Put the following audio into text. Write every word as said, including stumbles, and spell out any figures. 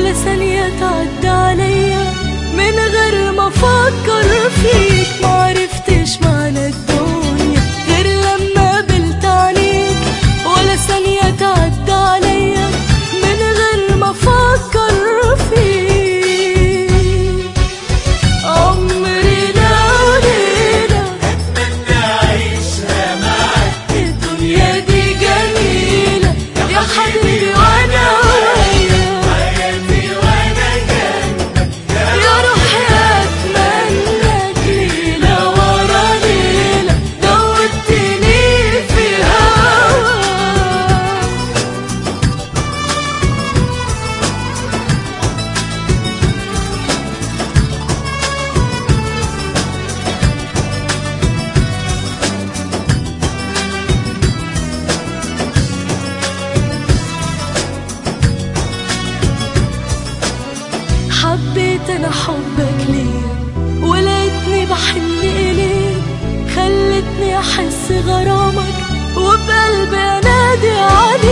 ولا ثانية تعدي عليا من غير ما افكر فيك. معرفتش معنى الدنيا غير لما قابلت عينيك، ولا ثانية تعدي عليا من غير ما افكر فيك. عمري لو ليلة اتمنى اعيشها معاك، الدنيا دي جميلة يا حبيبي وانا وياك، حياتي وانا جنبك يا روحي اتمناك ليلة ورا ليلة دوبتني في هواك. حبيت انا حبك ليا ولقيتني بحن اليك، خلتني احس غرامك وبقلبي انادي عليك.